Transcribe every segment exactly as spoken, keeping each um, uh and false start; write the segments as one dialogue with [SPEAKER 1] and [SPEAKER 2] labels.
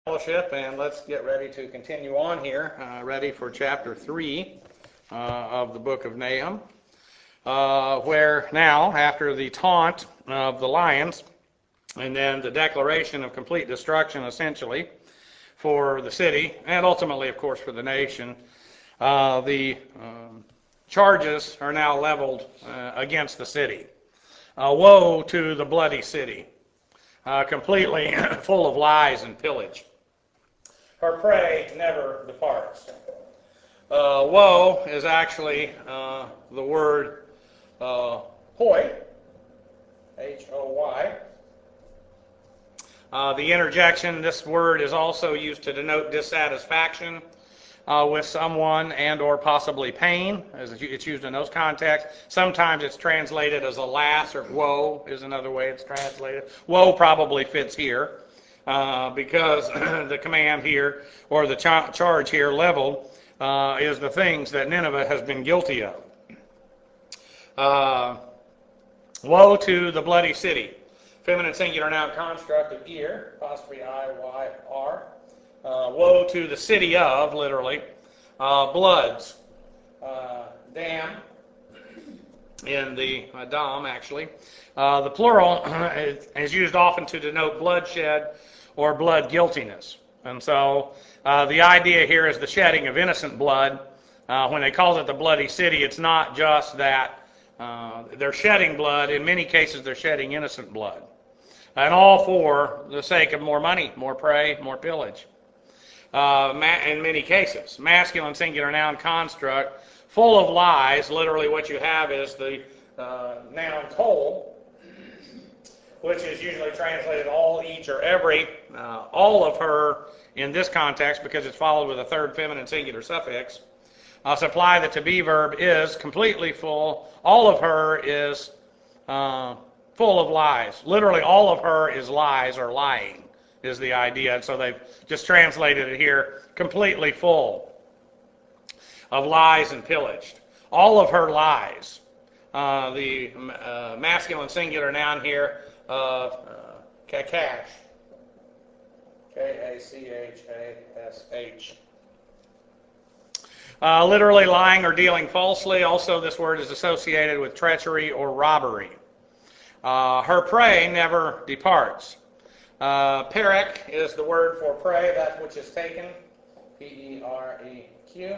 [SPEAKER 1] Fellowship, and let's get ready to continue on here, uh, ready for chapter three uh, of the book of Nahum, uh, where now, after the taunt of the lions, and then the declaration of complete destruction, essentially, for the city, and ultimately, of course, for the nation, uh, the um, charges are now leveled uh, against the city. Uh, woe to the bloody city, uh, completely full of lies and pillage. Her prey never departs. Uh, woe is actually uh, the word uh, hoy, H O Y. Uh, the interjection, this word is also used to denote dissatisfaction uh, with someone and or possibly pain, as it's used in those contexts. Sometimes it's translated as alas, or woe is another way it's translated. Woe probably fits here. Uh, because the command here, or the ch- charge here leveled, uh, is the things that Nineveh has been guilty of. Uh, woe to the bloody city. Feminine singular noun construct of ear, apostrophe I Y R. Uh, woe to the city of, literally, uh, bloods. Uh, dam, in the uh, dam, actually. Uh, the plural is, is used often to denote bloodshed or blood guiltiness. And so uh, the idea here is the shedding of innocent blood. Uh, when they call it the bloody city, it's not just that uh, they're shedding blood. In many cases, they're shedding innocent blood. And all for the sake of more money, more prey, more pillage. Uh, ma- in many cases, masculine singular noun construct, full of lies. Literally what you have is the uh, noun told, which is usually translated all, each, or every. Uh, all of her, in this context, because it's followed with a third feminine singular suffix, uh, supply the to be verb is completely full. All of her is uh, full of lies. Literally all of her is lies or lying is the idea. And so they've just translated it here, completely full of lies and pillaged. All of her lies. Uh, the uh, masculine singular noun here of uh, Kakash, K A C H A S H. Uh, literally lying or dealing falsely. Also, this word is associated with treachery or robbery. Uh, her prey never departs. Uh, Perek is the word for prey, that which is taken, P E R E Q.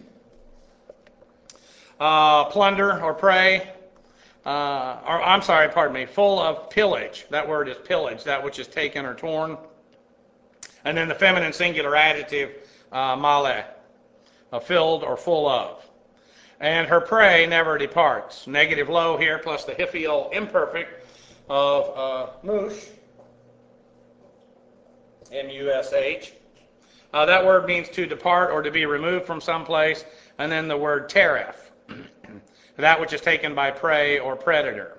[SPEAKER 1] Uh, plunder or prey. Uh, or I'm sorry, pardon me, full of pillage. That word is pillage, that which is taken or torn. And then the feminine singular adjective, uh, male, uh, filled or full of. And her prey never departs. Negative low here, plus the hiphil imperfect of uh, mush, M U S H. Uh, that word means to depart or to be removed from someplace. And then the word teref, that which is taken by prey or predator.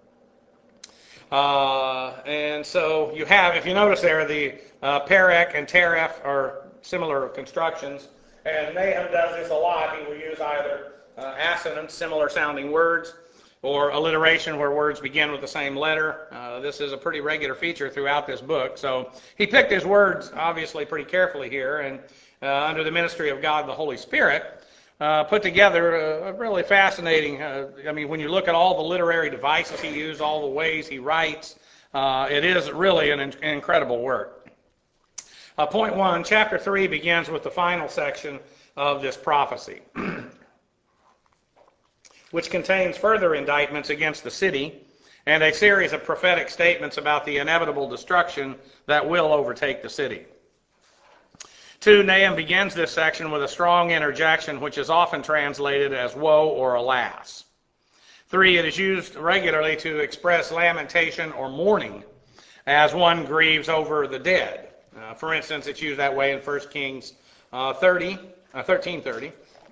[SPEAKER 1] Uh, and so you have, if you notice there, the uh, Perek and Teref are similar constructions. And Nahum does this a lot. He will use either uh, assonance, similar sounding words, or alliteration where words begin with the same letter. Uh, this is a pretty regular feature throughout this book. So he picked his words, obviously, pretty carefully here. And uh, under the ministry of God and the Holy Spirit, Uh, put together a, a really fascinating, uh, I mean, when you look at all the literary devices he used, all the ways he writes, uh, it is really an, in- incredible work. Uh, point one, chapter three begins with the final section of this prophecy, which contains further indictments against the city and a series of prophetic statements about the inevitable destruction that will overtake the city. Two, Nahum begins this section with a strong interjection, which is often translated as woe or alas. Three, it is used regularly to express lamentation or mourning as one grieves over the dead. Uh, for instance, it's used that way in First Kings uh, thirty, uh, thirteen thirty.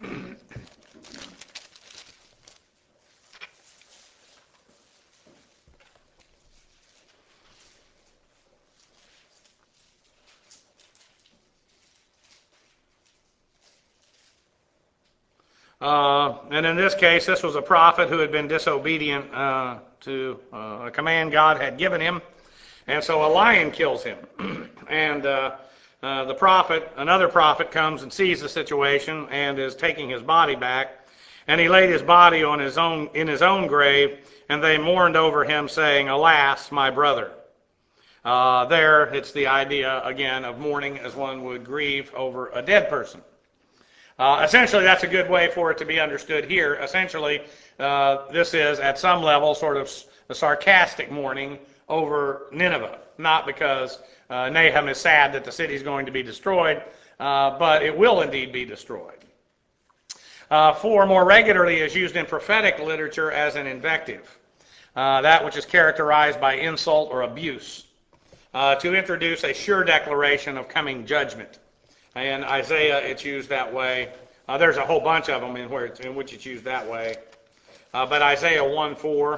[SPEAKER 1] Uh, and in this case, this was a prophet who had been disobedient uh, to uh, a command God had given him. And so a lion kills him. and uh, uh, the prophet, another prophet, comes and sees the situation and is taking his body back. And he laid his body on his own in his own grave, and they mourned over him, saying, "Alas, my brother." Uh, there, it's the idea, again, of mourning as one would grieve over a dead person. Uh, essentially, that's a good way for it to be understood here. Essentially, uh, this is, at some level, sort of a sarcastic mourning over Nineveh. Not because uh, Nahum is sad that the city is going to be destroyed, uh, but it will indeed be destroyed. Uh, four, more regularly is used in prophetic literature as an invective, uh, that which is characterized by insult or abuse, uh, to introduce a sure declaration of coming judgment. In Isaiah, it's used that way. Uh, there's a whole bunch of them in, where it's, in which it's used that way. Uh, but Isaiah one four.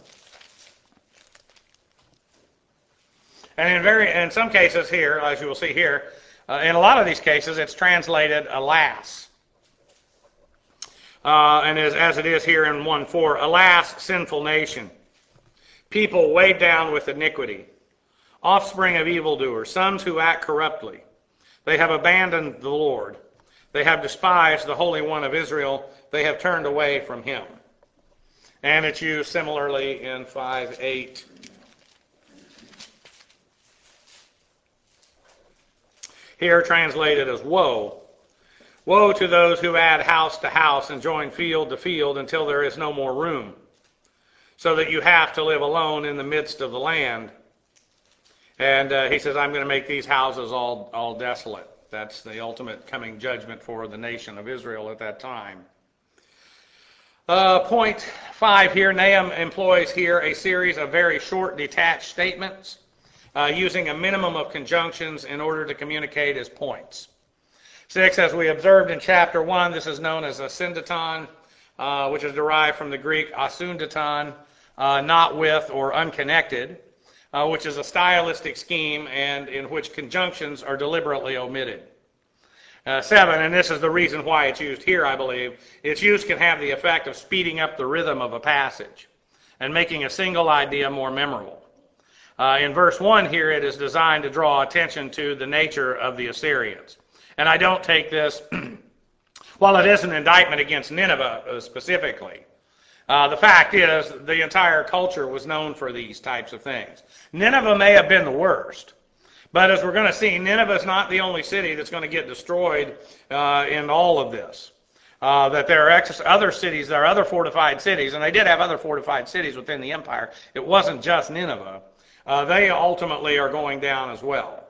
[SPEAKER 1] And in, very, in some cases here, as you will see here, uh, in a lot of these cases, it's translated alas. Uh, and as, as it is here in one four, alas, sinful nation, people weighed down with iniquity, offspring of evildoers, sons who act corruptly. They have abandoned the Lord. They have despised the Holy One of Israel. They have turned away from him. And it's used similarly in five eight. Here translated as woe. Woe to those who add house to house and join field to field until there is no more room, so that you have to live alone in the midst of the land. And uh, he says, I'm going to make these houses all, all desolate. That's the ultimate coming judgment for the nation of Israel at that time. Uh, point five here, Nahum employs here a series of very short, detached statements, uh, using a minimum of conjunctions in order to communicate his points. Six, as we observed in chapter one, this is known as a syndeton, uh, which is derived from the Greek asundeton, uh, not with or unconnected. Uh, which is a stylistic scheme and in which conjunctions are deliberately omitted. Uh, seven, and this is the reason why it's used here, I believe, its use can have the effect of speeding up the rhythm of a passage and making a single idea more memorable. Uh, in verse one here, it is designed to draw attention to the nature of the Assyrians. And I don't take this, while it is an indictment against Nineveh uh, specifically, Uh, the fact is, the entire culture was known for these types of things. Nineveh may have been the worst, but as we're going to see, Nineveh is not the only city that's going to get destroyed uh, in all of this. Uh, that there are ex- other cities, there are other fortified cities, and they did have other fortified cities within the empire. It wasn't just Nineveh. Uh, they ultimately are going down as well.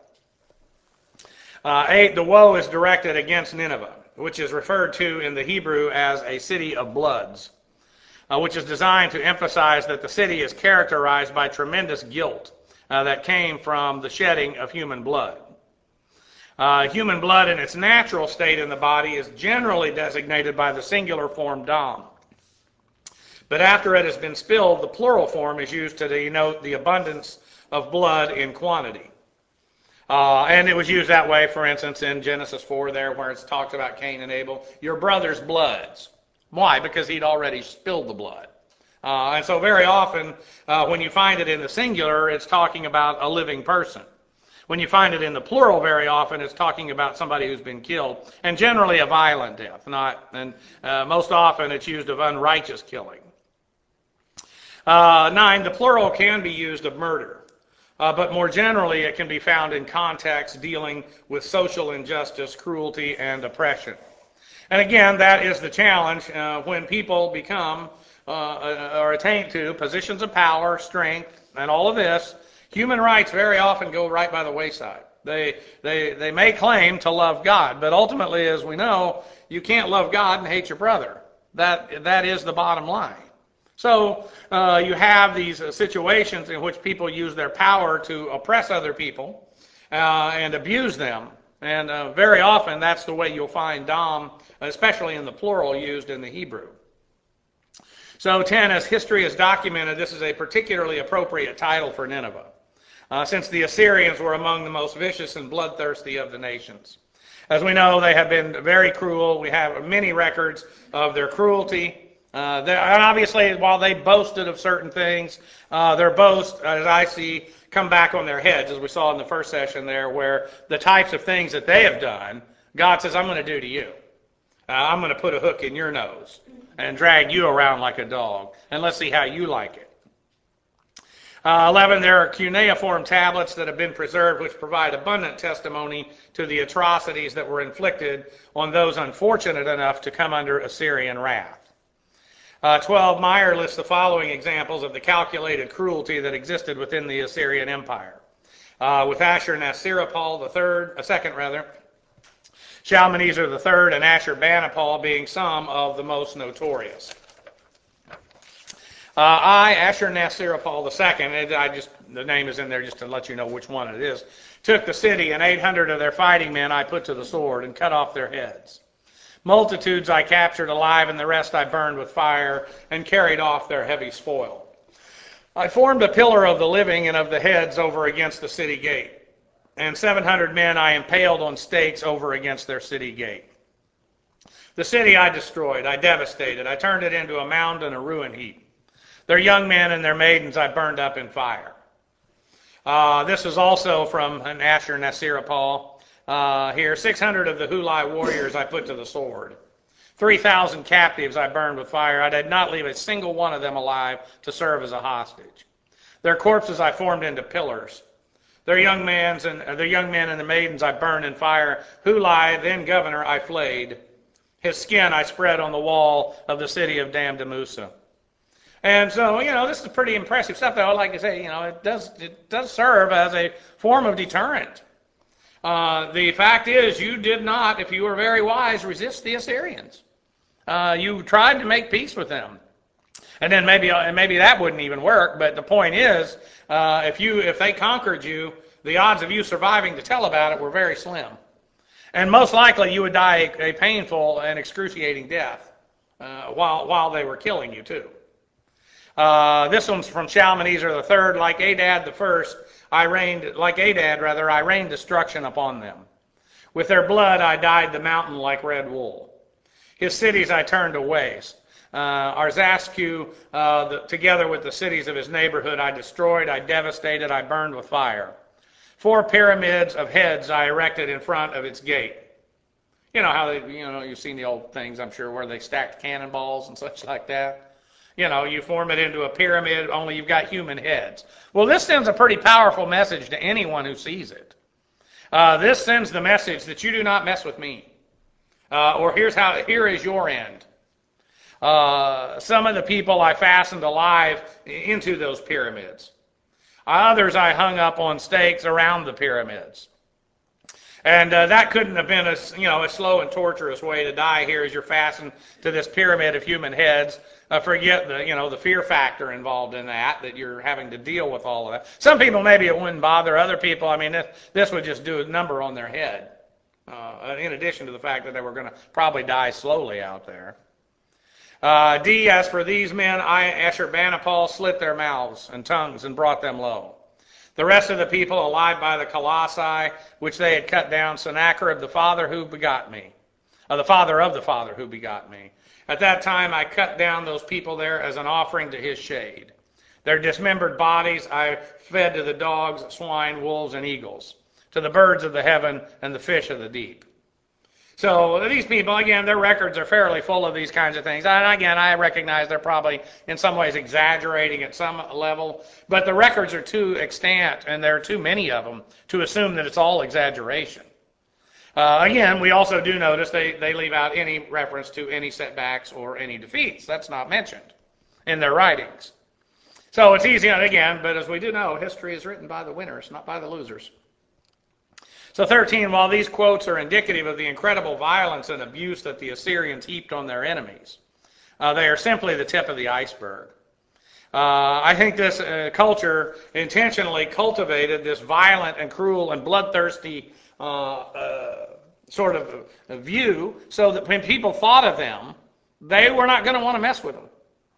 [SPEAKER 1] Uh, eight, the woe is directed against Nineveh, which is referred to in the Hebrew as a city of bloods. Uh, which is designed to emphasize that the city is characterized by tremendous guilt uh, that came from the shedding of human blood. Uh, human blood in its natural state in the body is generally designated by the singular form dam. But after it has been spilled, the plural form is used to denote the abundance of blood in quantity. Uh, and it was used that way, for instance, in Genesis four there, where it's talked about Cain and Abel, your brother's bloods. Why? Because he'd already spilled the blood. Uh, and so very often, uh, when you find it in the singular, it's talking about a living person. When you find it in the plural, very often, it's talking about somebody who's been killed, and generally a violent death. Not, and uh, most often, it's used of unrighteous killing. Uh, nine, the plural can be used of murder, uh, but more generally, it can be found in contexts dealing with social injustice, cruelty, and oppression. And again, that is the challenge uh, when people become uh, or attain to positions of power, strength, and all of this. Human rights very often go right by the wayside. They they they may claim to love God, but ultimately, as we know, you can't love God and hate your brother. That that is the bottom line. So uh, you have these uh, situations in which people use their power to oppress other people uh, and abuse them. And uh, very often that's the way you'll find dam, especially in the plural, used in the Hebrew. So ten, as history is documented, this is a particularly appropriate title for Nineveh, uh, since the Assyrians were among the most vicious and bloodthirsty of the nations. As we know, they have been very cruel. We have many records of their cruelty, Uh, and obviously, while they boasted of certain things, uh, their boast, as I see, come back on their heads, as we saw in the first session there, where the types of things that they have done, God says, I'm going to do to you. Uh, I'm going to put a hook in your nose and drag you around like a dog, and let's see how you like it. Uh, eleven, there are cuneiform tablets that have been preserved which provide abundant testimony to the atrocities that were inflicted on those unfortunate enough to come under Assyrian wrath. Uh, twelve, Meyer lists the following examples of the calculated cruelty that existed within the Assyrian Empire. Uh, with Ashur-nasirpal the third, a second rather, Shalmaneser the third, and Ashurbanipal being some of the most notorious. Uh, I, Ashur-nasirpal the second, I just the name is in there just to let you know which one it is, took the city, and eight hundred of their fighting men I put to the sword and cut off their heads. Multitudes I captured alive, and the rest I burned with fire and carried off their heavy spoil. I formed a pillar of the living and of the heads over against the city gate, and seven hundred men I impaled on stakes over against their city gate. The city I destroyed, I devastated, I turned it into a mound and a ruin heap. Their young men and their maidens I burned up in fire. Uh, this is also from an Ashur-nasirpal uh, here. six hundred of the Hulai warriors I put to the sword. three thousand captives I burned with fire. I did not leave a single one of them alive to serve as a hostage. Their corpses I formed into pillars. Their young men and uh, their young men and the maidens I burned in fire. Hulai, then governor, I flayed. His skin I spread on the wall of the city of Damdamusa. And so, you know, this is pretty impressive stuff, though. Like I say, you know, it does it does serve as a form of deterrent. Uh, the fact is, you did not, if you were very wise, resist the Assyrians. Uh, you tried to make peace with them, and then maybe and maybe that wouldn't even work. But the point is, uh, if you if they conquered you, the odds of you surviving to tell about it were very slim, and most likely you would die a, a painful and excruciating death uh, while while they were killing you too. Uh, this one's from Shalmaneser the third. Like Adad the first, I rained, like Adad rather, I rained destruction upon them. With their blood I dyed the mountain like red wool. His cities I turned to waste. Uh, Arzasku, uh, the, together with the cities of his neighborhood, I destroyed, I devastated, I burned with fire. Four pyramids of heads I erected in front of its gate. You know how they, you know, you've seen the old things, I'm sure, where they stacked cannonballs and such like that. You know, you form it into a pyramid, only you've got human heads. Well, this sends a pretty powerful message to anyone who sees it. Uh, this sends the message that you do not mess with me. Uh, or here's how, here is your end. Uh, some of the people I fastened alive into those pyramids. Others I hung up on stakes around the pyramids. And uh, that couldn't have been a, you know, a slow and torturous way to die here as you're fastened to this pyramid of human heads. Uh, forget the, you know, the fear factor involved in that, that you're having to deal with all of that. Some people, maybe it wouldn't bother. Other people, I mean, this, this would just do a number on their head, uh, in addition to the fact that they were going to probably die slowly out there. Uh, D, as for these men, I, Ashurbanipal, slit their mouths and tongues and brought them low. The rest of the people alive by the colossi, which they had cut down, Sennacherib, the father who begot me, uh, the father of the father who begot me. At that time I cut down those people there as an offering to his shade. Their dismembered bodies I fed to the dogs, swine, wolves, and eagles, to the birds of the heaven and the fish of the deep. So these people, again, their records are fairly full of these kinds of things. And again, I recognize they're probably in some ways exaggerating at some level, but the records are too extant, and there are too many of them to assume that it's all exaggeration. Uh, again, we also do notice they, they leave out any reference to any setbacks or any defeats. That's not mentioned in their writings. So it's easy, again, but as we do know, history is written by the winners, not by the losers. So thirteen, while these quotes are indicative of the incredible violence and abuse that the Assyrians heaped on their enemies, uh, they are simply the tip of the iceberg. Uh, I think this uh, culture intentionally cultivated this violent and cruel and bloodthirsty uh, uh, sort of view so that when people thought of them, they were not going to want to mess with them.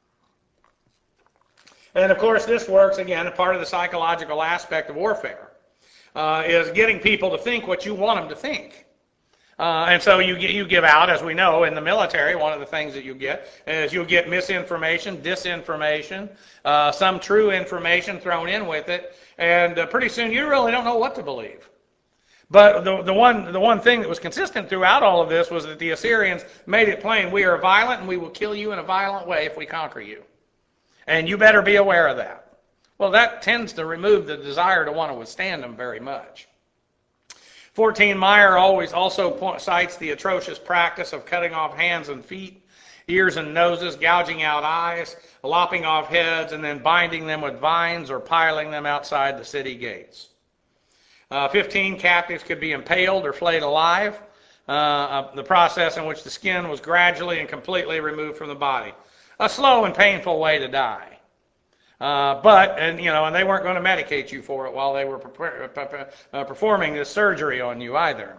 [SPEAKER 1] And of course, this works, again, a part of the psychological aspect of warfare. Uh, is getting people to think what you want them to think. Uh, and so you get, you give out, as we know, in the military, one of the things that you get is you'll get misinformation, disinformation, uh, some true information thrown in with it, and uh, pretty soon you really don't know what to believe. But the, the, one, the one thing that was consistent throughout all of this was that the Assyrians made it plain, we are violent and we will kill you in a violent way if we conquer you. And you better be aware of that. Well, that tends to remove the desire to want to withstand them very much. fourteen, Meyer always also point, cites the atrocious practice of cutting off hands and feet, ears and noses, gouging out eyes, lopping off heads, and then binding them with vines or piling them outside the city gates. Uh, fifteen, captives could be impaled or flayed alive, uh, the process in which the skin was gradually and completely removed from the body. A slow and painful way to die. Uh, but, and you know, and they weren't going to medicate you for it while they were pre- uh, performing this surgery on you either.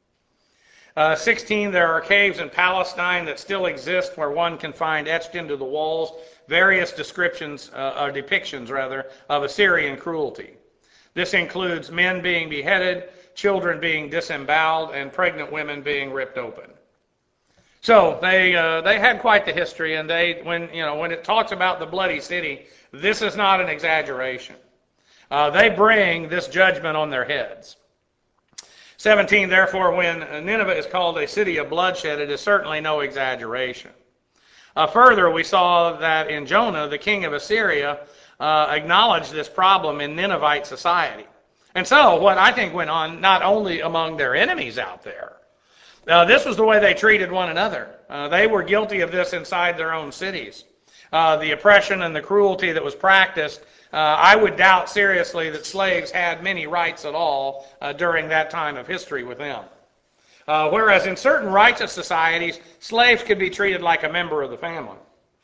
[SPEAKER 1] Uh, sixteen, there are caves in Palestine that still exist where one can find etched into the walls various descriptions, uh, or depictions rather, of Assyrian cruelty. This includes men being beheaded, children being disemboweled, and pregnant women being ripped open. So they uh, they had quite the history, and they when you know when it talks about the bloody city, this is not an exaggeration. Uh, they bring this judgment on their heads. seventeen, therefore, when Nineveh is called a city of bloodshed, it is certainly no exaggeration. Uh, further, we saw that in Jonah, the king of Assyria uh, acknowledged this problem in Ninevite society. And so what I think went on not only among their enemies out there, uh, this was the way they treated one another. Uh, they were guilty of this inside their own cities. Uh, the oppression and the cruelty that was practiced, uh, I would doubt seriously that slaves had many rights at all uh, during that time of history with them. Uh, whereas in certain righteous societies, slaves could be treated like a member of the family.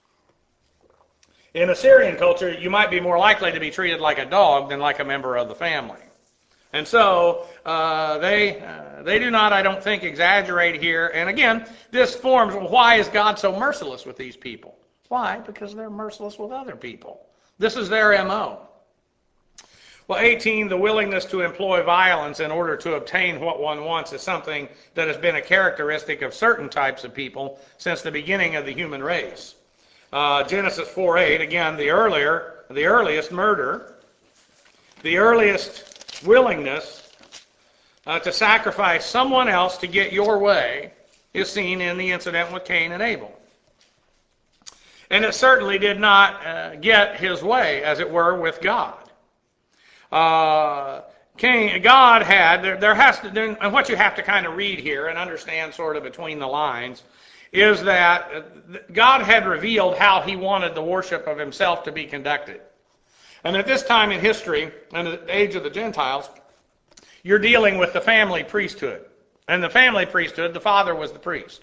[SPEAKER 1] In Assyrian culture, you might be more likely to be treated like a dog than like a member of the family. And so uh, they uh, they do not, I don't think, exaggerate here. And again, this forms, why is God so merciless with these people? Why? Because they're merciless with other people. This is their M O. Well, eighteen, the willingness to employ violence in order to obtain what one wants is something that has been a characteristic of certain types of people since the beginning of the human race. Uh, Genesis four eight, again, the earlier, the earliest murder, the earliest willingness uh, to sacrifice someone else to get your way is seen in the incident with Cain and Abel. And it certainly did not uh, get his way, as it were, with God. Uh, Cain, God had, there, there has to, and what you have to kind of read here and understand sort of between the lines is that God had revealed how he wanted the worship of himself to be conducted. And at this time in history, in the age of the Gentiles, you're dealing with the family priesthood. And the family priesthood, the father was the priest.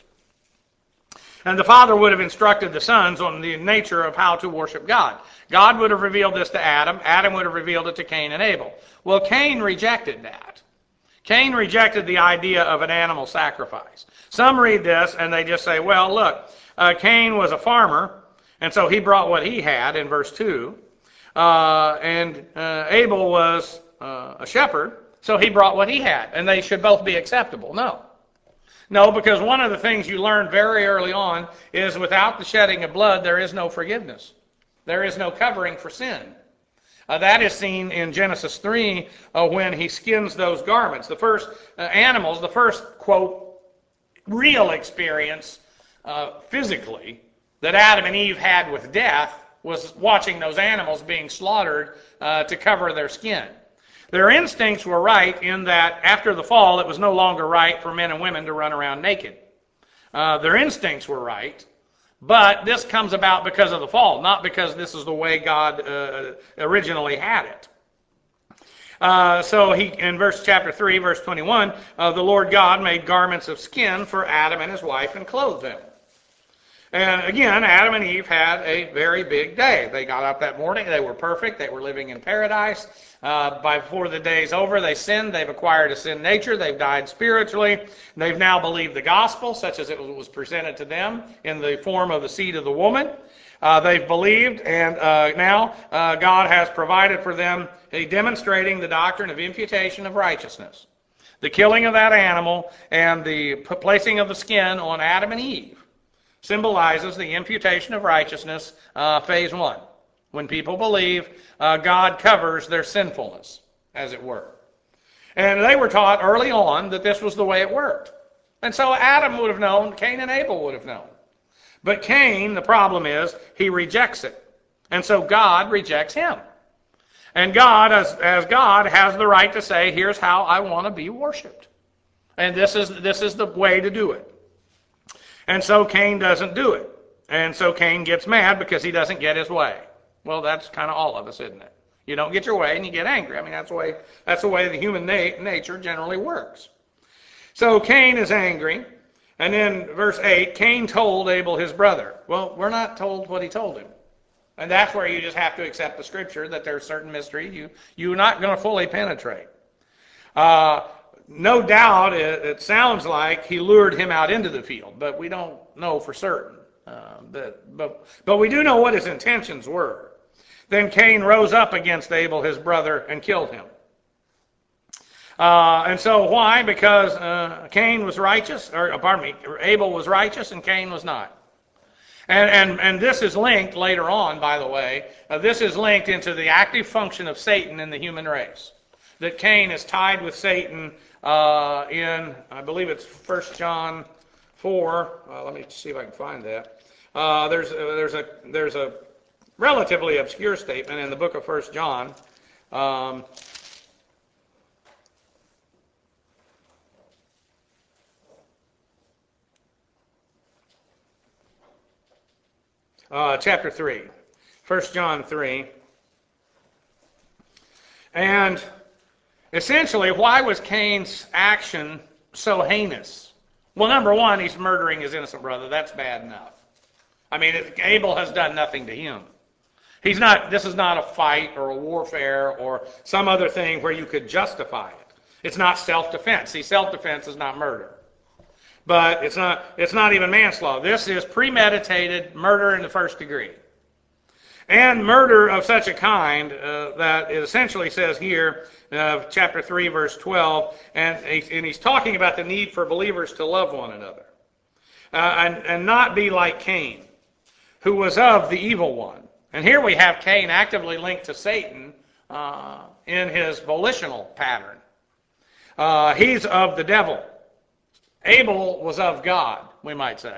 [SPEAKER 1] And the father would have instructed the sons on the nature of how to worship God. God would have revealed this to Adam. Adam would have revealed it to Cain and Abel. Well, Cain rejected that. Cain rejected the idea of an animal sacrifice. Some read this and they just say, well, look, uh, Cain was a farmer, and so he brought what he had in verse two. Uh, and uh, Abel was uh, a shepherd, so he brought what he had, and they should both be acceptable. No. No, because one of the things you learn very early on is without the shedding of blood, there is no forgiveness. There is no covering for sin. Uh, that is seen in Genesis three uh, when he skins those garments. The first uh, animals, the first, quote, real experience uh, physically that Adam and Eve had with death was watching those animals being slaughtered uh, to cover their skin. Their instincts were right in that after the fall, it was no longer right for men and women to run around naked. Uh, their instincts were right, but this comes about because of the fall, not because this is the way God uh, originally had it. Uh, so he, in verse chapter three, verse twenty-one, uh, the Lord God made garments of skin for Adam and his wife and clothed them. And again, Adam and Eve had a very big day. They got up that morning. They were perfect. They were living in paradise. Uh, by before the day's over, they sinned. They've acquired a sin nature. They've died spiritually. They've now believed the gospel, such as it was presented to them in the form of the seed of the woman. Uh, they've believed, and uh, now uh, God has provided for them a demonstrating the doctrine of imputation of righteousness. The killing of that animal and the placing of the skin on Adam and Eve symbolizes the imputation of righteousness, uh, phase one. When people believe, uh, God covers their sinfulness, as it were. And they were taught early on that this was the way it worked. And so Adam would have known, Cain and Abel would have known. But Cain, the problem is, he rejects it. And so God rejects him. And God, as, as God, has the right to say, here's how I want to be worshipped. And this is, this is the way to do it. And so Cain doesn't do it. And so Cain gets mad because he doesn't get his way. Well, that's kind of all of us, isn't it? You don't get your way and you get angry. I mean, that's the way, that's the way the human na- nature generally works. So Cain is angry. And then verse eight, Cain told Abel his brother. Well, we're not told what he told him. And that's where you just have to accept the scripture that there's certain mystery you, you're not going to fully penetrate. Uh, no doubt it, it sounds like he lured him out into the field, but we don't know for certain. Uh, but, but, but we do know what his intentions were. Then Cain rose up against Abel, his brother, and killed him. Uh, and so why? Because uh, Cain was righteous, or pardon me, Abel was righteous and Cain was not. And, and, and this is linked later on, by the way, uh, this is linked into the active function of Satan in the human race. That Cain is tied with Satan uh, in, I believe it's First John four. Uh, let me see if I can find that. Uh, there's, uh, there's, a, there's a relatively obscure statement in the book of First John. Um, uh, chapter three. First John three. And essentially, why was Cain's action so heinous? Well, number one, he's murdering his innocent brother. That's bad enough. I mean, Abel has done nothing to him. He's not. This is not a fight or a warfare or some other thing where you could justify it. It's not self-defense. See, self-defense is not murder. But it's not, it's not even manslaughter. This is premeditated murder in the first degree. And murder of such a kind uh, that it essentially says here, uh, chapter three, verse twelve, and, and he's talking about the need for believers to love one another. Uh, and, and not be like Cain, who was of the evil one. And here we have Cain actively linked to Satan uh, in his volitional pattern. Uh, he's of the devil. Abel was of God, we might say.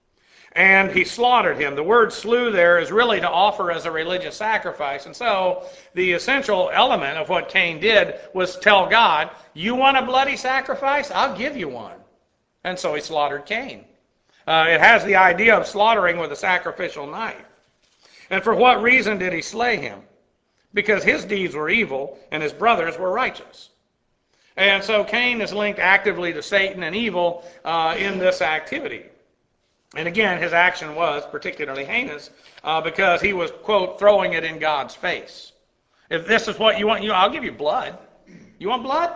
[SPEAKER 1] And he slaughtered him. The word slew there is really to offer as a religious sacrifice. And so the essential element of what Cain did was tell God, you want a bloody sacrifice? I'll give you one. And so he slaughtered Cain. Uh, it has the idea of slaughtering with a sacrificial knife. And for what reason did he slay him? Because his deeds were evil and his brothers were righteous. And so Cain is linked actively to Satan and evil uh, in this activity. And again, his action was particularly heinous uh, because he was, quote, throwing it in God's face. If this is what you want, you, I'll give you blood. You want blood?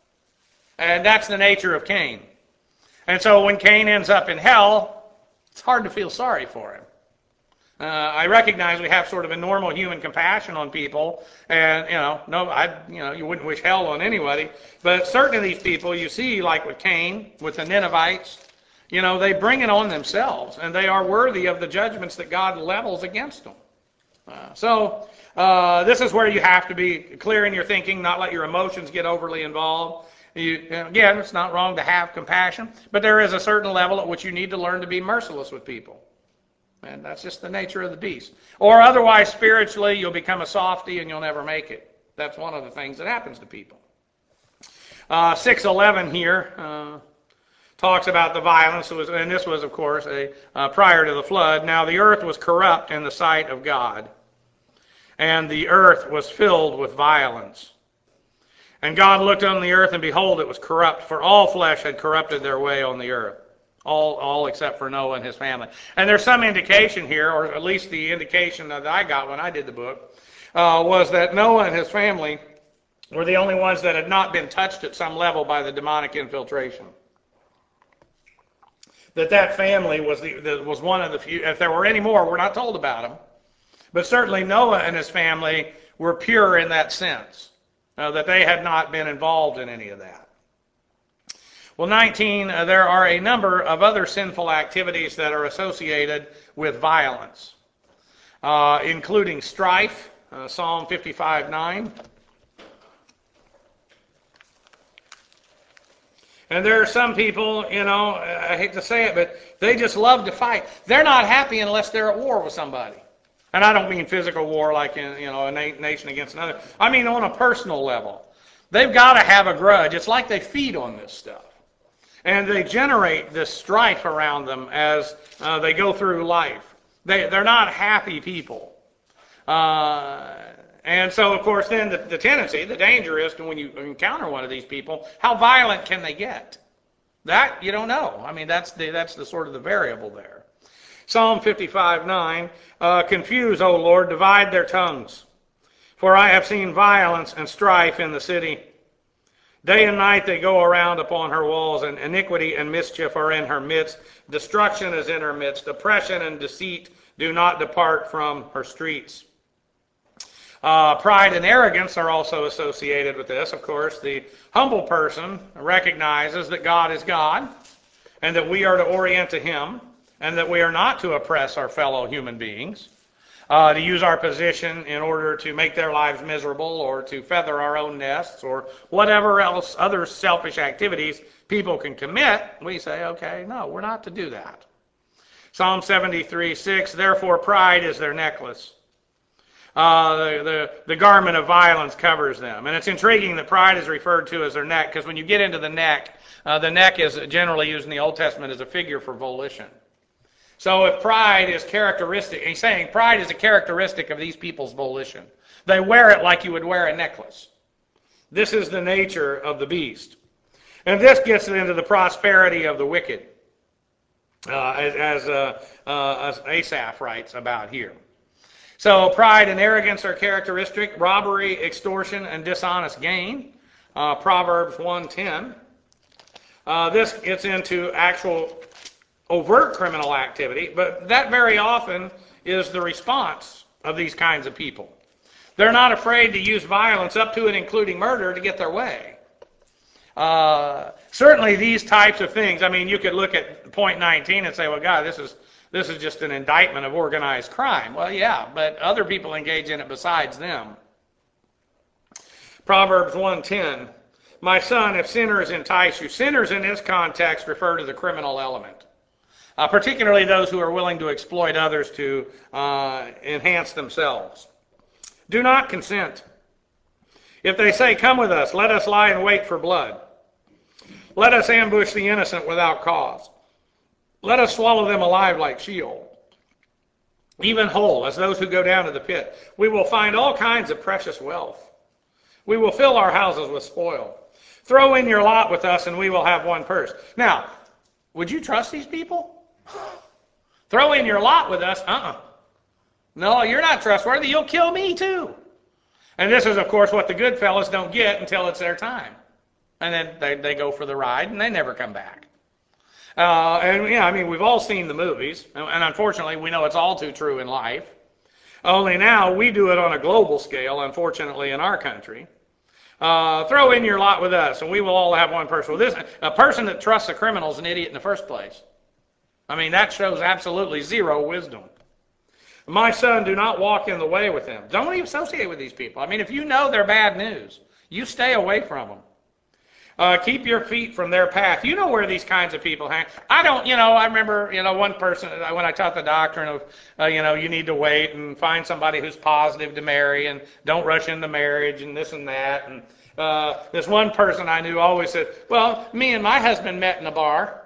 [SPEAKER 1] And that's the nature of Cain. And so when Cain ends up in hell, it's hard to feel sorry for him. Uh, I recognize we have sort of a normal human compassion on people, and you know, no, I, you know, you wouldn't wish hell on anybody. But certain of these people, you see, like with Cain, with the Ninevites, you know, they bring it on themselves, and they are worthy of the judgments that God levels against them. Uh, so uh, this is where you have to be clear in your thinking, not let your emotions get overly involved. You, again, it's not wrong to have compassion, but there is a certain level at which you need to learn to be merciless with people. And that's just the nature of the beast. Or otherwise, spiritually, you'll become a softy and you'll never make it. That's one of the things that happens to people. Uh, six eleven here uh, talks about the violence, was, and this was, of course, a uh, prior to the flood. Now the earth was corrupt in the sight of God, and the earth was filled with violence. And God looked on the earth, and behold, it was corrupt, for all flesh had corrupted their way on the earth. All, all except for Noah and his family. And there's some indication here, or at least the indication that I got when I did the book, uh, was that Noah and his family were the only ones that had not been touched at some level by the demonic infiltration. That that family was the, the was one of the few. If there were any more, we're not told about them. But certainly Noah and his family were pure in that sense, uh, that they had not been involved in any of that. Well, nineteen, uh, there are a number of other sinful activities that are associated with violence, uh, including strife, uh, Psalm fifty-five nine. And there are some people, you know, I hate to say it, but they just love to fight. They're not happy unless they're at war with somebody. And I don't mean physical war like in, you know, a na- nation against another. I mean on a personal level. They've got to have a grudge. It's like they feed on this stuff. And they generate this strife around them as uh, they go through life. They, they're not happy people. Uh, and so, of course, then the, the tendency, the danger is to when you encounter one of these people, how violent can they get? That you don't know. I mean, that's the, that's the sort of the variable there. Psalm fifty-five nine, uh, confuse, O Lord, divide their tongues. For I have seen violence and strife in the city. Day and night they go around upon her walls, and iniquity and mischief are in her midst. Destruction is in her midst. Oppression and deceit do not depart from her streets. Uh, pride and arrogance are also associated with this. Of course, the humble person recognizes that God is God, and that we are to orient to Him, and that we are not to oppress our fellow human beings, uh, to use our position in order to make their lives miserable, or to feather our own nests, or whatever else other selfish activities people can commit. We say, okay, no, we're not to do that. Psalm seventy-three six, therefore pride is their necklace. Uh, the, the, the garment of violence covers them. And it's intriguing that pride is referred to as their neck, because when you get into the neck, uh, the neck is generally used in the Old Testament as a figure for volition. So if pride is characteristic, he's saying pride is a characteristic of these people's volition. They wear it like you would wear a necklace. This is the nature of the beast. And this gets into the prosperity of the wicked, uh, as, as, uh, uh, as Asaph writes about here. So pride and arrogance are characteristic. Robbery, extortion, and dishonest gain. Uh, Proverbs one ten. Uh, this gets into actual overt criminal activity, but that very often is the response of these kinds of people. They're not afraid to use violence up to and including murder to get their way. Uh, certainly these types of things, I mean, you could look at point nineteen and say, well, God, this is This is just an indictment of organized crime. Well, yeah, but other people engage in it besides them. Proverbs one ten, my son, if sinners entice you. Sinners in this context refer to the criminal element, uh, particularly those who are willing to exploit others to uh, enhance themselves. Do not consent. If they say, come with us, let us lie in wait for blood. Let us ambush the innocent without cause. Let us swallow them alive like Sheol, even whole, as those who go down to the pit. We will find all kinds of precious wealth. We will fill our houses with spoil. Throw in your lot with us, and we will have one purse. Now, would you trust these people? Throw in your lot with us? Uh-uh. No, you're not trustworthy. You'll kill me, too. And this is, of course, what the good fellas don't get until it's their time. And then they, they go for the ride, and they never come back. Uh, and yeah, I mean, we've all seen the movies, and unfortunately, we know it's all too true in life. Only now we do it on a global scale, unfortunately, in our country. Uh, throw in your lot with us, and we will all have one person. Well, this a person that trusts a criminal is an idiot in the first place. I mean, that shows absolutely zero wisdom. My son, do not walk in the way with them. Don't even associate with these people. I mean, if you know they're bad news, you stay away from them. Uh, keep your feet from their path. You know where these kinds of people hang. I don't, you know, I remember, you know, one person, when I taught the doctrine of, uh, you know, you need to wait and find somebody who's positive to marry and don't rush into marriage and this and that. And uh, this one person I knew always said, well, me and my husband met in a bar.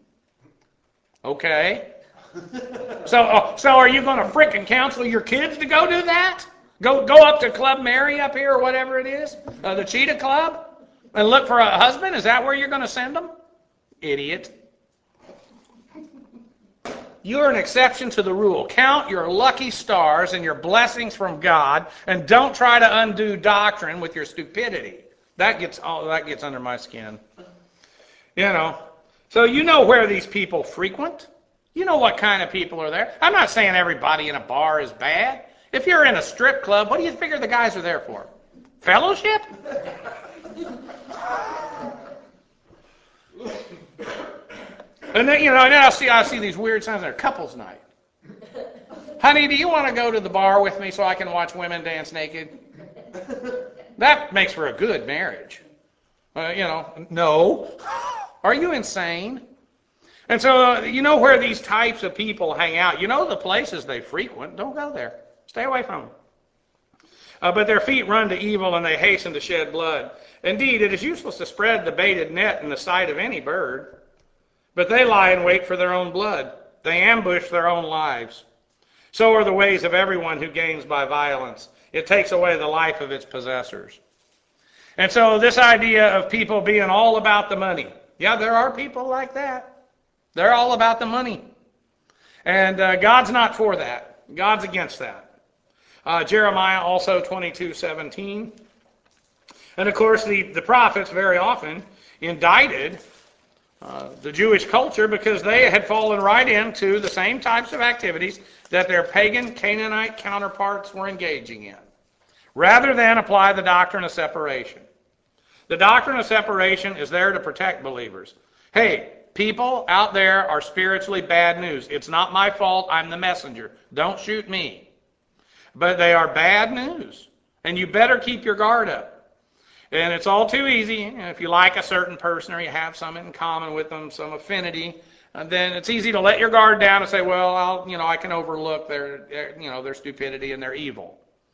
[SPEAKER 1] Okay. so, uh, so are you going to frickin' counsel your kids to go do that? Go, go up to Club Mary up here or whatever it is, uh, the Cheetah Club? And look for a husband? Is that where you're going to send them? Idiot. You're an exception to the rule. Count your lucky stars and your blessings from God, and don't try to undo doctrine with your stupidity. That gets all that gets under my skin. You know. So you know where these people frequent. You know what kind of people are there. I'm not saying everybody in a bar is bad. If you're in a strip club, what do you figure the guys are there for? Fellowship? And then, you know, and then I see, I see these weird signs there, couples night. Honey, do you want to go to the bar with me so I can watch women dance naked? That makes for a good marriage. Uh, you know, no. Are you insane? And so, uh, you know where these types of people hang out. You know the places they frequent. Don't go there. Stay away from them. Uh, but their feet run to evil, and they hasten to shed blood. Indeed, it is useless to spread the baited net in the sight of any bird. But they lie in wait for their own blood. They ambush their own lives. So are the ways of everyone who gains by violence. It takes away the life of its possessors. And so this idea of people being all about the money. Yeah, there are people like that. They're all about the money. And uh, God's not for that. God's against that. Uh, Jeremiah also twenty-two seventeen. And of course the, the prophets very often indicted uh, the Jewish culture because they had fallen right into the same types of activities that their pagan Canaanite counterparts were engaging in, rather than apply the doctrine of separation. The doctrine of separation is there to protect believers. Hey, people out there are spiritually bad news. It's not my fault. I'm the messenger. Don't shoot me. But they are bad news, and you better keep your guard up. And it's all too easy. If you like a certain person or you have some in common with them, some affinity, and then it's easy to let your guard down and say, well, I'll, you know, I can overlook their, you know, their stupidity and their evil.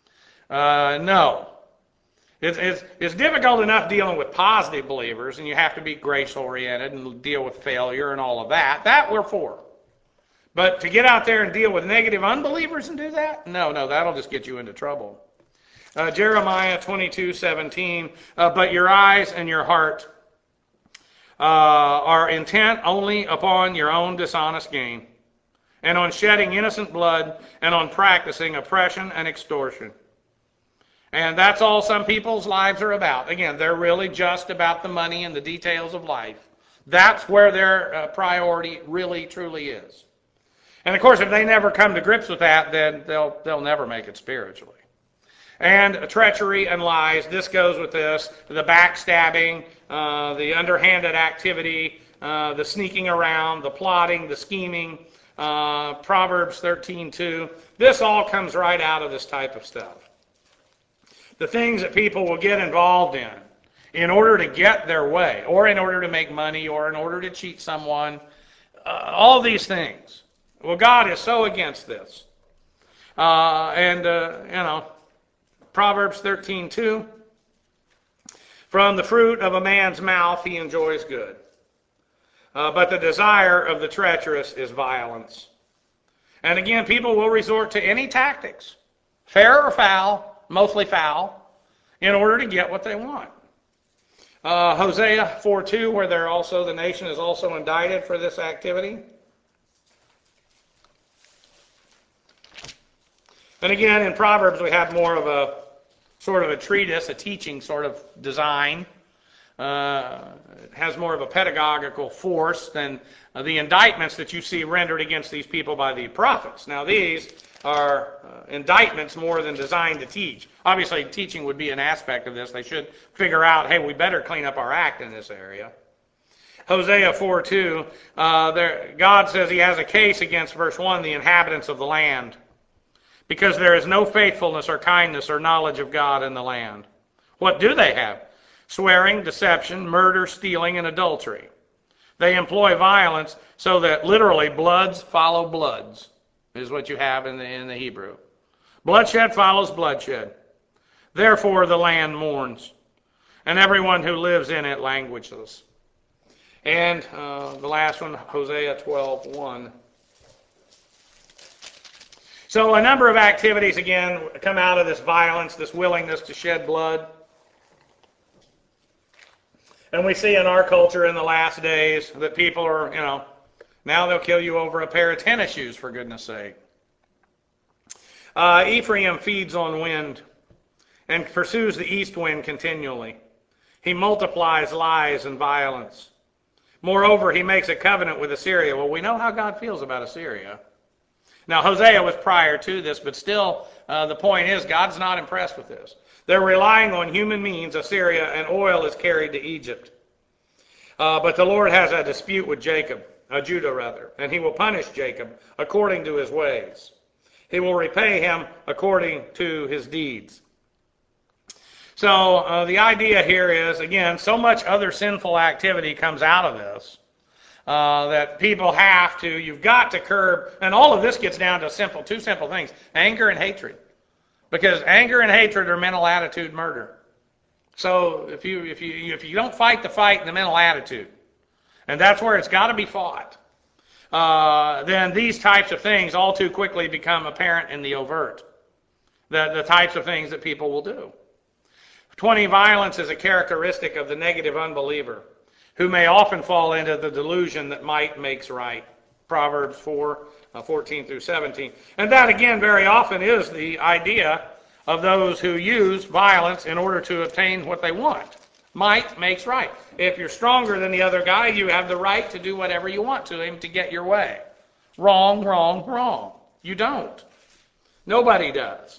[SPEAKER 1] Uh, no. It's, it's, it's difficult enough dealing with positive believers, and you have to be grace-oriented and deal with failure and all of that. That we're for. But to get out there and deal with negative unbelievers and do that? No, no, that'll just get you into trouble. Uh, Jeremiah twenty-two seventeen, uh, but your eyes and your heart uh, are intent only upon your own dishonest gain, and on shedding innocent blood, and on practicing oppression and extortion. And that's all some people's lives are about. Again, they're really just about the money and the details of life. That's where their uh, priority really, truly is. And of course, if they never come to grips with that, then they'll they'll never make it spiritually. And treachery and lies. This goes with this. The backstabbing, uh, the underhanded activity, uh, the sneaking around, the plotting, the scheming. Uh, Proverbs thirteen two. This all comes right out of this type of stuff. The things that people will get involved in in order to get their way, or in order to make money, or in order to cheat someone. Uh, all these things. Well, God is so against this. Uh, and, uh, you know, Proverbs thirteen two, from the fruit of a man's mouth he enjoys good, uh, but the desire of the treacherous is violence. And again, people will resort to any tactics, fair or foul, mostly foul, in order to get what they want. Uh, Hosea four two, where they're also the nation is also indicted for this activity. And again, in Proverbs we have more of a sort of a treatise, a teaching sort of design. Uh, it has more of a pedagogical force than uh, the indictments that you see rendered against these people by the prophets. Now these are uh, indictments more than designed to teach. Obviously teaching would be an aspect of this. They should figure out, hey, we better clean up our act in this area. Hosea four two, uh, there, God says he has a case against, verse one, the inhabitants of the land, because there is no faithfulness or kindness or knowledge of God in the land. What do they have? Swearing, deception, murder, stealing, and adultery. They employ violence so that literally bloods follow bloods, is what you have in the, in the Hebrew. Bloodshed follows bloodshed. Therefore the land mourns, and everyone who lives in it languishes. And uh, the last one, Hosea twelve one. So a number of activities, again, come out of this violence, this willingness to shed blood. And we see in our culture in the last days that people are, you know, now they'll kill you over a pair of tennis shoes, for goodness sake. Uh, Ephraim feeds on wind and pursues the east wind continually. He multiplies lies and violence. Moreover, he makes a covenant with Assyria. Well, we know how God feels about Assyria. Now, Hosea was prior to this, but still, uh, the point is, God's not impressed with this. They're relying on human means, Assyria, and oil is carried to Egypt. Uh, but the Lord has a dispute with Jacob, uh, Judah rather, and he will punish Jacob according to his ways. He will repay him according to his deeds. So uh, the idea here is, again, so much other sinful activity comes out of this uh, that people have to, you've got to curb, and all of this gets down to simple, two simple things, anger and hatred. Because anger and hatred are mental attitude murder. So if you if you if you don't fight the fight in the mental attitude, and that's where it's got to be fought, uh, then these types of things all too quickly become apparent in the overt. The the types of things that people will do. twenty, violence is a characteristic of the negative unbeliever, who may often fall into the delusion that might makes right. Proverbs four, uh, fourteen through seventeen. And that, again, very often is the idea of those who use violence in order to obtain what they want. Might makes right. If you're stronger than the other guy, you have the right to do whatever you want to him to get your way. Wrong, wrong, wrong. You don't. Nobody does.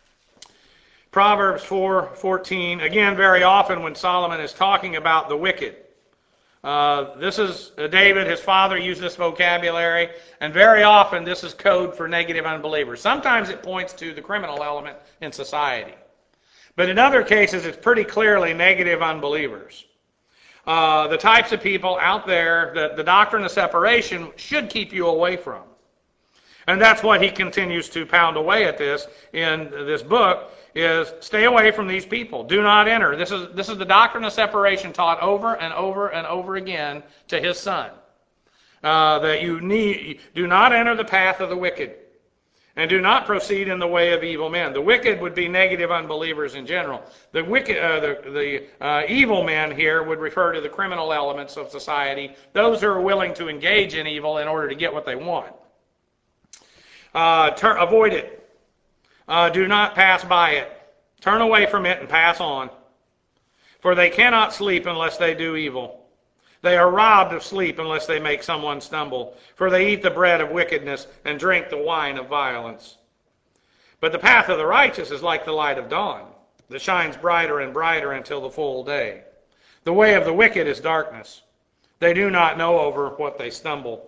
[SPEAKER 1] Proverbs four fourteen, again, very often when Solomon is talking about the wicked, Uh, this is uh, David, his father, used this vocabulary, and very often this is code for negative unbelievers. Sometimes it points to the criminal element in society. But in other cases, it's pretty clearly negative unbelievers. Uh, the types of people out there that the doctrine of separation should keep you away from. And that's what he continues to pound away at this in this book, is stay away from these people. Do not enter. This is, this is the doctrine of separation taught over and over and over again to his son. Uh, that you need, do not enter the path of the wicked, and do not proceed in the way of evil men. The wicked would be negative unbelievers in general. The wicked, uh, the, the uh, evil men here would refer to the criminal elements of society, those who are willing to engage in evil in order to get what they want. Uh, tur- avoid it. Uh, do not pass by it. Turn away from it and pass on. For they cannot sleep unless they do evil. They are robbed of sleep unless they make someone stumble. For they eat the bread of wickedness and drink the wine of violence. But the path of the righteous is like the light of dawn, that shines brighter and brighter until the full day. The way of the wicked is darkness. They do not know over what they stumble.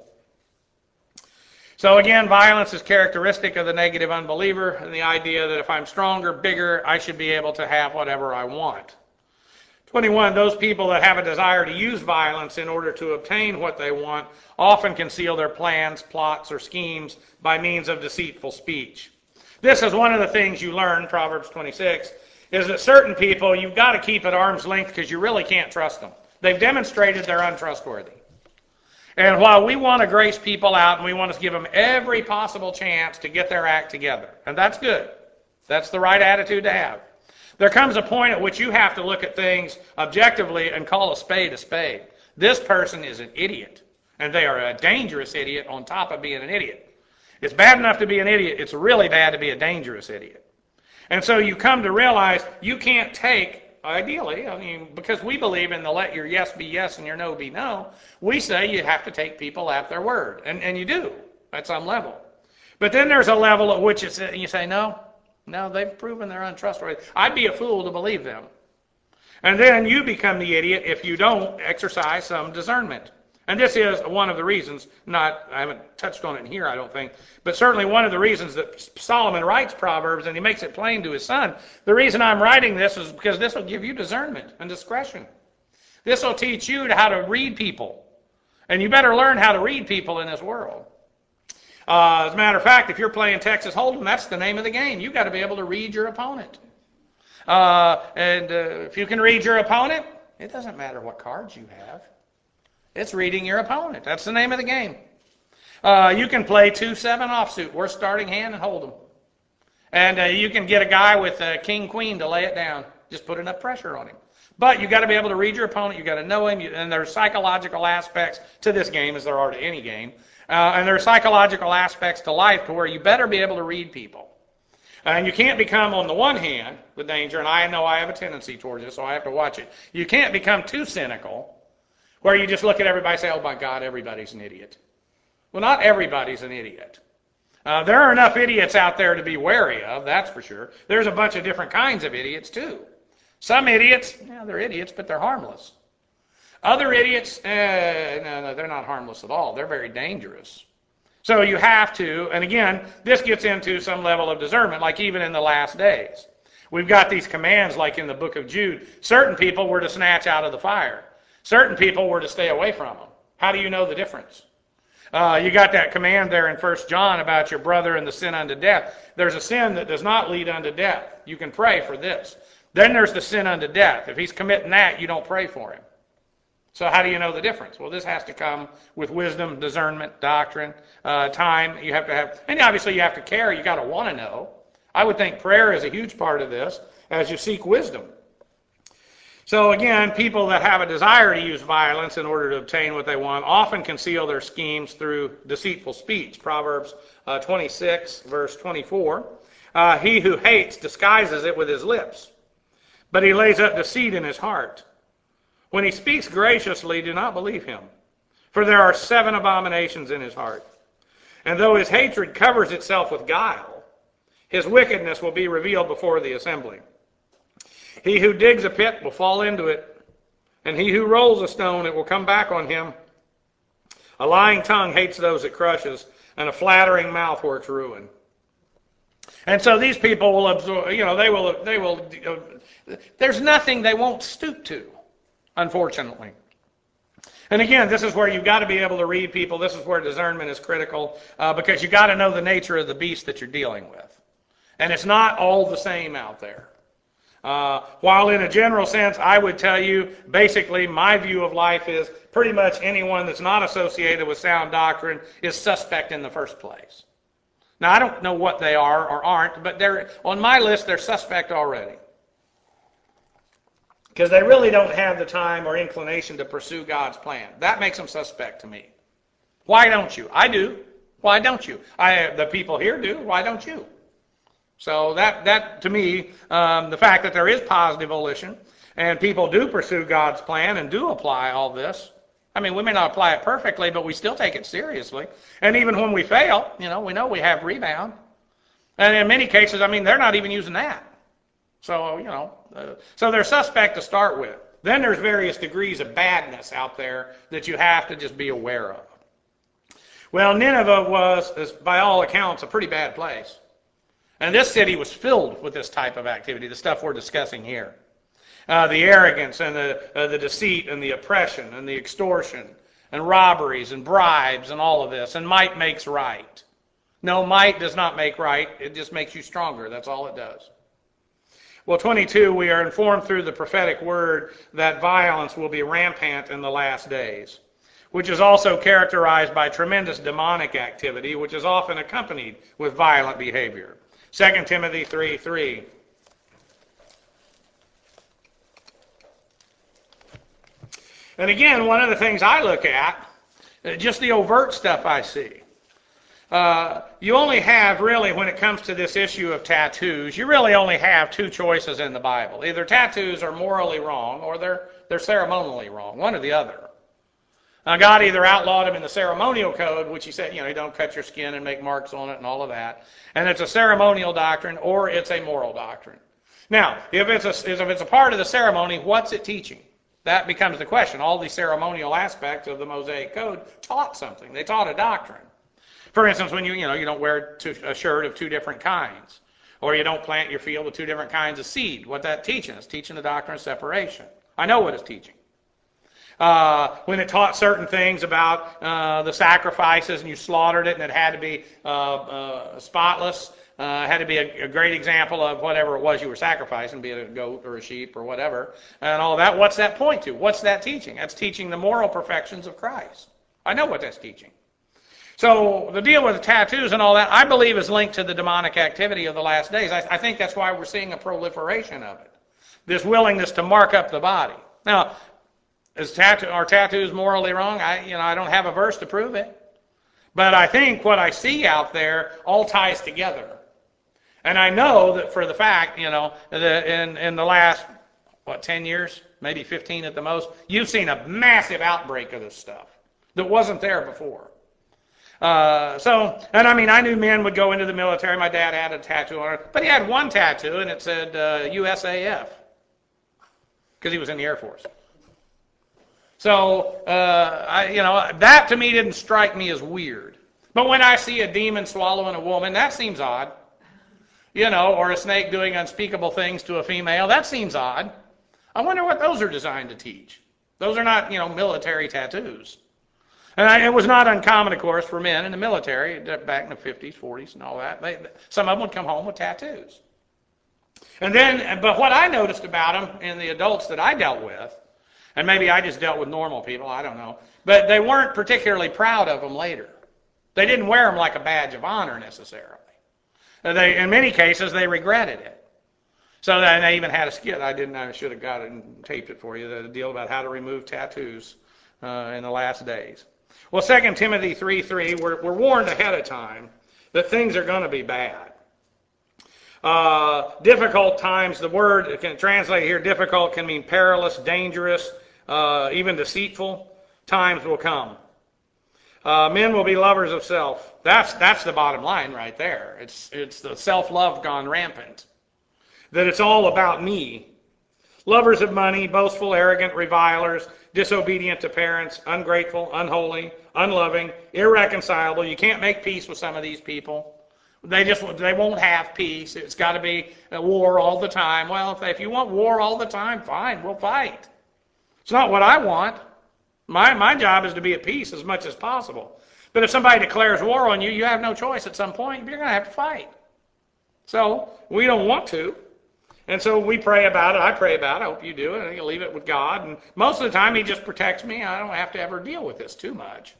[SPEAKER 1] So again, violence is characteristic of the negative unbeliever, and the idea that if I'm stronger, bigger, I should be able to have whatever I want. twenty-one, those people that have a desire to use violence in order to obtain what they want often conceal their plans, plots, or schemes by means of deceitful speech. This is one of the things you learn, Proverbs twenty-six, is that certain people you've got to keep at arm's length because you really can't trust them. They've demonstrated they're untrustworthy. And while we want to grace people out and we want to give them every possible chance to get their act together, and that's good. That's the right attitude to have. There comes a point at which you have to look at things objectively and call a spade a spade. This person is an idiot, and they are a dangerous idiot on top of being an idiot. It's bad enough to be an idiot. It's really bad to be a dangerous idiot. And so you come to realize you can't take, ideally, I mean, because we believe in the let your yes be yes and your no be no, we say you have to take people at their word. And, and you do at some level. But then there's a level at which it's, you say, no, no, they've proven they're untrustworthy. I'd be a fool to believe them. And then you become the idiot if you don't exercise some discernment. And this is one of the reasons, not, I haven't touched on it here, I don't think, but certainly one of the reasons that Solomon writes Proverbs, and he makes it plain to his son. The reason I'm writing this is because this will give you discernment and discretion. This will teach you how to read people. And you better learn how to read people in this world. Uh, as a matter of fact, if you're playing Texas Hold'em, that's the name of the game. You've got to be able to read your opponent. Uh, and uh, if you can read your opponent, it doesn't matter what cards you have. It's reading your opponent. That's the name of the game. Uh, you can play two seven offsuit, worst starting hand, and hold them. And uh, you can get a guy with uh, king queen to lay it down. Just put enough pressure on him. But you got to be able to read your opponent. You got to know him. You, and there's psychological aspects to this game, as there are to any game. Uh, and there are psychological aspects to life to where you better be able to read people. And you can't become, on the one hand, the danger, and I know I have a tendency towards this, so I have to watch it. You can't become too cynical, where you just look at everybody and say, oh my God, everybody's an idiot. Well, not everybody's an idiot. Uh, there are enough idiots out there to be wary of, that's for sure. There's a bunch of different kinds of idiots, too. Some idiots, yeah, they're idiots, but they're harmless. Other idiots, eh, no, no, they're not harmless at all. They're very dangerous. So you have to, and again, this gets into some level of discernment, like even in the last days. We've got these commands like in the book of Jude. Certain people were to snatch out of the fire. Certain people were to stay away from them. How do you know the difference? Uh, you got that command there in First John about your brother and the sin unto death. There's a sin that does not lead unto death. You can pray for this. Then there's the sin unto death. If he's committing that, you don't pray for him. So how do you know the difference? Well, this has to come with wisdom, discernment, doctrine, uh, time. You have to have, and obviously you have to care. You got to want to know. I would think prayer is a huge part of this as you seek wisdom. So again, people that have a desire to use violence in order to obtain what they want often conceal their schemes through deceitful speech. Proverbs uh, twenty-six, verse twenty-four. Uh, he who hates disguises it with his lips, but he lays up deceit in his heart. When he speaks graciously, do not believe him, for there are seven abominations in his heart. And though his hatred covers itself with guile, his wickedness will be revealed before the assembly. He who digs a pit will fall into it, and he who rolls a stone, it will come back on him. A lying tongue hates those it crushes, and a flattering mouth works ruin. And so these people will absorb, you know, they will, they will, uh, there's nothing they won't stoop to, unfortunately. And again, this is where you've got to be able to read people. This is where discernment is critical, uh, because you've got to know the nature of the beast that you're dealing with. And it's not all the same out there. Uh, while in a general sense, I would tell you, basically, my view of life is pretty much anyone that's not associated with sound doctrine is suspect in the first place. Now, I don't know what they are or aren't, but they're on my list, they're suspect already. Because they really don't have the time or inclination to pursue God's plan. That makes them suspect to me. Why don't you? I do. Why don't you? I, the people here do. Why don't you? So that, that to me, um, the fact that there is positive volition and people do pursue God's plan and do apply all this. I mean, we may not apply it perfectly, but we still take it seriously. And even when we fail, you know, we know we have rebound. And in many cases, I mean, they're not even using that. So, you know, uh, so they're suspect to start with. Then there's various degrees of badness out there that you have to just be aware of. Well, Nineveh was, by all accounts, a pretty bad place. And this city was filled with this type of activity, the stuff we're discussing here. Uh, the arrogance and the, uh, the deceit and the oppression and the extortion and robberies and bribes and all of this. And might makes right. No, might does not make right. It just makes you stronger. That's all it does. Well, twenty-two, we are informed through the prophetic word that violence will be rampant in the last days, which is also characterized by tremendous demonic activity, which is often accompanied with violent behavior. Second Timothy three three. And again, one of the things I look at, just the overt stuff I see. Uh, you only have, really, when it comes to this issue of tattoos, you really only have two choices in the Bible. Either tattoos are morally wrong or they're, they're ceremonially wrong, one or the other. Now, God either outlawed them in the ceremonial code, which he said, you know, you don't cut your skin and make marks on it and all of that. And it's a ceremonial doctrine, or it's a moral doctrine. Now, if it's a, if it's a part of the ceremony, what's it teaching? That becomes the question. All the ceremonial aspects of the Mosaic Code taught something. They taught a doctrine. For instance, when you, you know, you don't wear two, a shirt of two different kinds, or you don't plant your field with two different kinds of seed. What that teaching? It's teaching the doctrine of separation. I know what it's teaching. Uh, when it taught certain things about uh, the sacrifices and you slaughtered it and it had to be uh, uh, spotless, uh, had to be a, a great example of whatever it was you were sacrificing, be it a goat or a sheep or whatever, and all that. What's that point to? What's that teaching? That's teaching the moral perfections of Christ. I know what that's teaching. So the deal with the tattoos and all that, I believe, is linked to the demonic activity of the last days. I, I think that's why we're seeing a proliferation of it. This willingness to mark up the body. Now, is tattoo, are tattoos morally wrong? I, you know, I don't have a verse to prove it. But I think what I see out there all ties together. And I know that for the fact, you know, that in, in the last, what, ten years, maybe fifteen at the most, you've seen a massive outbreak of this stuff that wasn't there before. Uh, so, and I mean, I knew men would go into the military. My dad had a tattoo on it, but he had one tattoo, and it said uh, U S A F, because he was in the Air Force. So, uh, I, you know, that to me didn't strike me as weird. But when I see a demon swallowing a woman, that seems odd. You know, or a snake doing unspeakable things to a female, that seems odd. I wonder what those are designed to teach. Those are not, you know, military tattoos. And it was not uncommon, of course, for men in the military back in the fifties, forties, and all that. They, some of them would come home with tattoos. And then, but what I noticed about them in the adults that I dealt with, and maybe I just dealt with normal people, I don't know, but they weren't particularly proud of them later. They didn't wear them like a badge of honor necessarily. They, in many cases, they regretted it. So then they even had a skit. I didn't. I should have got it and taped it for you. The deal about how to remove tattoos uh, in the last days. Well, Second Timothy three three, we're, we're warned ahead of time that things are going to be bad. Uh, difficult times, the word it can translate here, difficult can mean perilous, dangerous, uh, even deceitful. Times will come. Uh, men will be lovers of self. That's that's the bottom line right there. It's it's the self-love gone rampant. That it's all about me. Lovers of money, boastful, arrogant, revilers, disobedient to parents, ungrateful, unholy, unloving, irreconcilable. You can't make peace with some of these people. They just they won't have peace. It's got to be a war all the time. Well, if, if you want war all the time, fine, we'll fight. It's not what I want. My my job is to be at peace as much as possible. But if somebody declares war on you, you have no choice at some point. You're going to have to fight. So we don't want to. And so we pray about it. I pray about it. I hope you do it. And you leave it with God. And most of the time, He just protects me. I don't have to ever deal with this too much.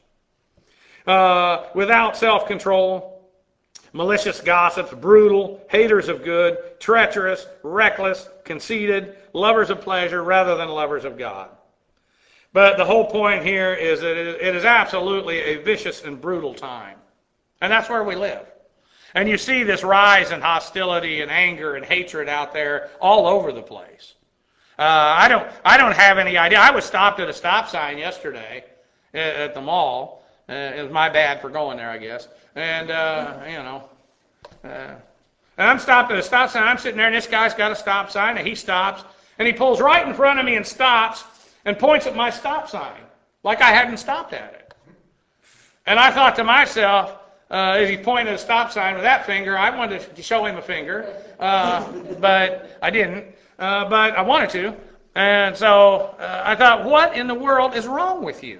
[SPEAKER 1] Uh, without self-control, malicious gossips, brutal, haters of good, treacherous, reckless, conceited, lovers of pleasure rather than lovers of God. But the whole point here is that it is absolutely a vicious and brutal time. And that's where we live. And you see this rise in hostility and anger and hatred out there all over the place. Uh, I don't I don't have any idea. I was stopped at a stop sign yesterday at the mall. Uh, it was my bad for going there, I guess. And, uh, you know, uh, and I'm stopped at a stop sign. I'm sitting there, and this guy's got a stop sign, and he stops. And he pulls right in front of me and stops and points at my stop sign like I hadn't stopped at it. And I thought to myself, Uh, as he pointed at a stop sign with that finger, I wanted to show him a finger, uh, but I didn't. Uh, but I wanted to. And so uh, I thought, what in the world is wrong with you?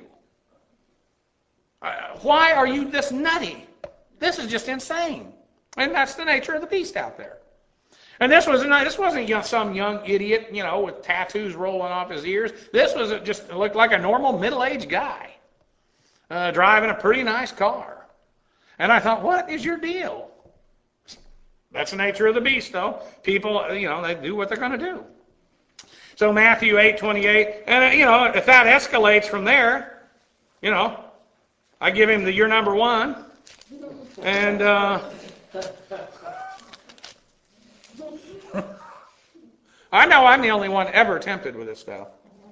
[SPEAKER 1] Uh, why are you this nutty? This is just insane. And that's the nature of the beast out there. And this was this wasn't some young idiot, you know, with tattoos rolling off his ears. This was just looked like a normal middle-aged guy uh, driving a pretty nice car. And I thought, what is your deal? That's the nature of the beast, though. People, you know, they do what they're going to do. So Matthew eight twenty-eight, and, you know, if that escalates from there, you know, I give him the you're number one. And, uh, I know I'm the only one ever tempted with this stuff.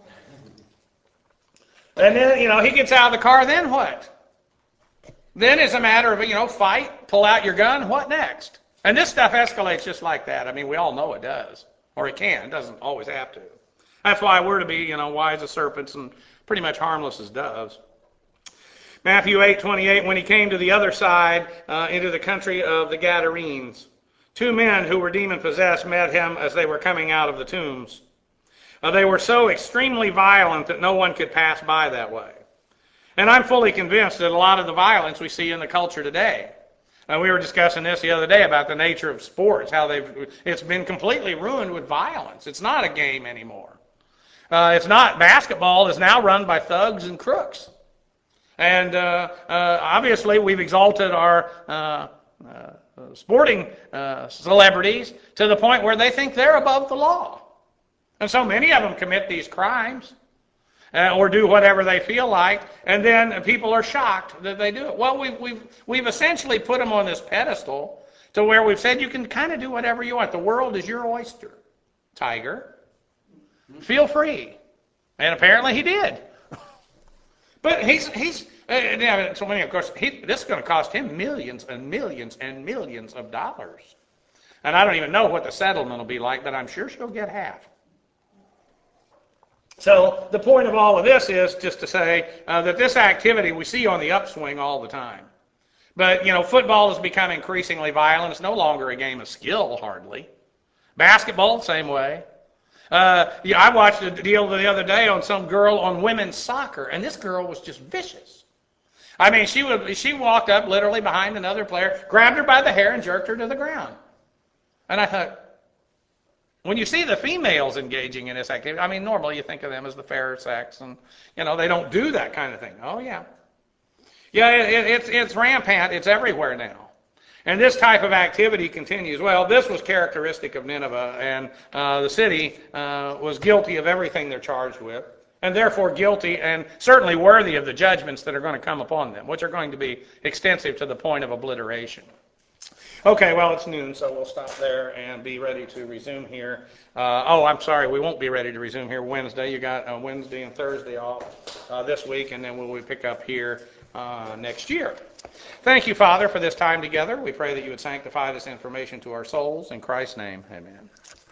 [SPEAKER 1] And then, you know, he gets out of the car, then what? Then it's a matter of, you know, fight, pull out your gun, what next? And this stuff escalates just like that. I mean, we all know it does. Or it can. It doesn't always have to. That's why we're to be, you know, wise as serpents and pretty much harmless as doves. Matthew eight twenty-eight, when he came to the other side, uh, into the country of the Gadarenes, two men who were demon-possessed met him as they were coming out of the tombs. Uh, they were so extremely violent that no one could pass by that way. And I'm fully convinced that a lot of the violence we see in the culture today, and we were discussing this the other day about the nature of sports, how they've it's been completely ruined with violence. It's not a game anymore. Uh, it's not. Basketball is now run by thugs and crooks. And uh, uh, obviously we've exalted our uh, uh, sporting uh, celebrities to the point where they think they're above the law. And so many of them commit these crimes. Uh, or do whatever they feel like, and then people are shocked that they do it. Well, we've, we've, we've essentially put them on this pedestal to where we've said you can kind of do whatever you want. The world is your oyster, Tiger. Feel free. And apparently he did. But he's, he's uh, yeah, so many, of course, he, this is going to cost him millions and millions and millions of dollars. And I don't even know what the settlement will be like, but I'm sure she'll get half. So the point of all of this is just to say uh, that this activity we see on the upswing all the time. But, you know, football has become increasingly violent. It's no longer a game of skill, hardly. Basketball, same way. Uh, yeah, I watched a deal the other day on some girl on women's soccer, and this girl was just vicious. I mean, she would, she walked up literally behind another player, grabbed her by the hair, and jerked her to the ground. And I thought, when you see the females engaging in this activity, I mean, normally you think of them as the fairer sex, and, you know, they don't do that kind of thing. Oh, yeah. Yeah, it, it's, it's rampant. It's everywhere now. And this type of activity continues. Well, this was characteristic of Nineveh, and uh, the city uh, was guilty of everything they're charged with, and therefore guilty and certainly worthy of the judgments that are going to come upon them, which are going to be extensive to the point of obliteration. Okay, well, it's noon, so we'll stop there and be ready to resume here. Uh, oh, I'm sorry, we won't be ready to resume here Wednesday. You got uh, Wednesday and Thursday off uh, this week, and then we'll pick up here uh, next year. Thank you, Father, for this time together. We pray that you would sanctify this information to our souls. In Christ's name, amen.